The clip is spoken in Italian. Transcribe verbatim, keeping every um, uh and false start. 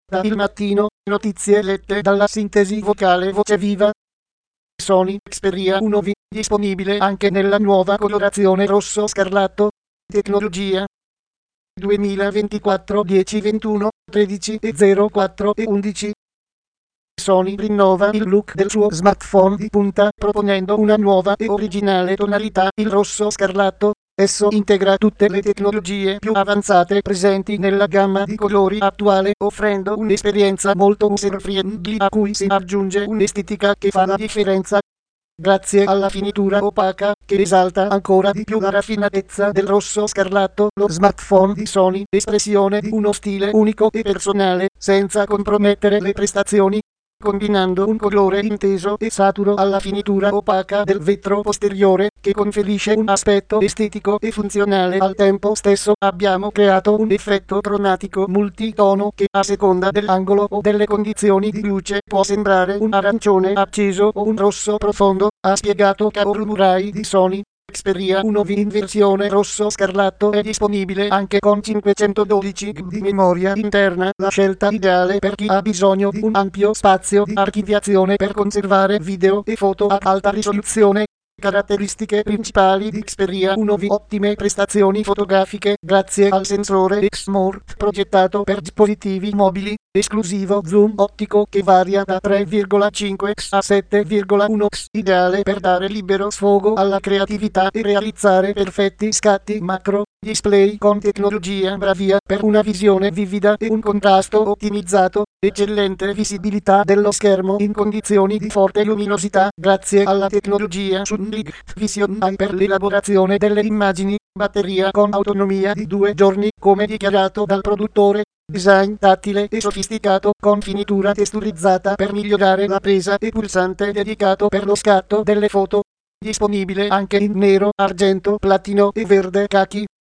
Da Il Mattino, notizie lette dalla sintesi vocale Voce Viva. Sony Xperia uno V, disponibile anche nella nuova colorazione rosso scarlatto. Tecnologia duemilaventiquattro dieci ventuno tredici e zero quattro e undici. Sony rinnova il look del suo smartphone di punta proponendo una nuova e originale tonalità, il rosso scarlatto. Esso integra tutte le tecnologie più avanzate presenti nella gamma di colori attuale, offrendo un'esperienza molto user-friendly a cui si aggiunge un'estetica che fa la differenza. Grazie alla finitura opaca, che esalta ancora di più la raffinatezza del rosso scarlatto, lo smartphone di Sony, espressione di uno stile unico e personale, senza compromettere le prestazioni. Combinando un colore inteso e saturo alla finitura opaca del vetro posteriore, che conferisce un aspetto estetico e funzionale al tempo stesso, abbiamo creato un effetto cromatico multitono che, a seconda dell'angolo o delle condizioni di luce, può sembrare un arancione acceso o un rosso profondo, ha spiegato Kaoru Murai di Sony. Xperia uno V in versione rosso scarlatto è disponibile anche con cinquecentododici giga di memoria interna, la scelta ideale per chi ha bisogno di un ampio spazio di archiviazione per conservare video e foto ad alta risoluzione. Caratteristiche principali di Xperia uno V: ottime prestazioni fotografiche grazie al sensore X-Mort progettato per dispositivi mobili, esclusivo zoom ottico che varia da tre virgola cinque x a sette virgola uno x, ideale per dare libero sfogo alla creatività e realizzare perfetti scatti macro. Display con tecnologia Bravia per una visione vivida e un contrasto ottimizzato. Eccellente visibilità dello schermo in condizioni di forte luminosità grazie alla tecnologia Sunlight Vision Eye per l'elaborazione delle immagini. Batteria con autonomia di due giorni come dichiarato dal produttore. Design tattile e sofisticato con finitura testurizzata per migliorare la presa e pulsante dedicato per lo scatto delle foto. Disponibile anche in nero, argento, platino e verde cachi.